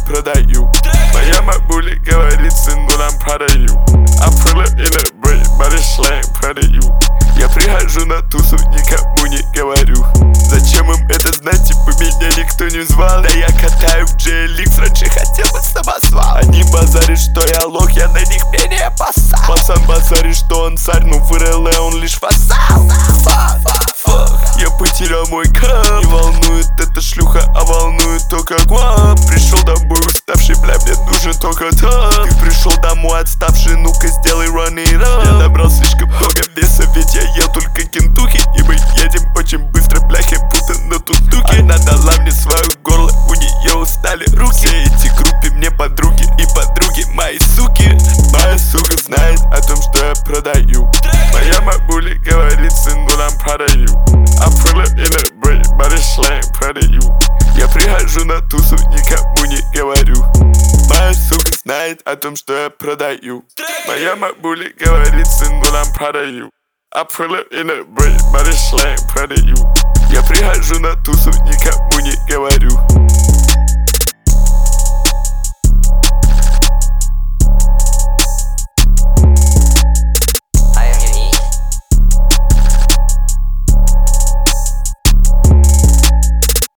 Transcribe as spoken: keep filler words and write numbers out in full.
продаю. Моя бабуля говорит: сыну, нам продаю. I pull up in a break, body slang, продаю. Я прихожу на тусу, никому не говорю. Зачем им это знать, типа меня никто не звал. Да я катаю в джей эл икс, раньше хотел бы самосвал. Они базарят, что я лох, я на них менее посал. Пацан базарит, что он царь, но в эр эл а он лишь вассал. Я потерял мой кап. Не волнует эта шлюха, а волнует только гвап. Пришел домой уставший, бля, мне нужен только так. Ты пришел домой отставший, ну-ка сделай run it up. Я набрал слишком много веса, ведь я ел только кентухи. И мы едем очень быстро, бляхи, будто на тутуке. Она дала мне свое горло, у нее устали руки. Все эти группы мне подруги и подруги мои суки. Моя сука знает о том, что я продаю. Моя бабуля говорит: сыну, нам продаю. I pull up in a break, body slang, продаю. Я прихожу на тусу, никому не говорю. Моя сука знает о том, что я продаю. Моя бабуля говорит: сыну, нам продаю. I pull up in a break, body slang, продаю. Я прихожу на тусу, никому не говорю.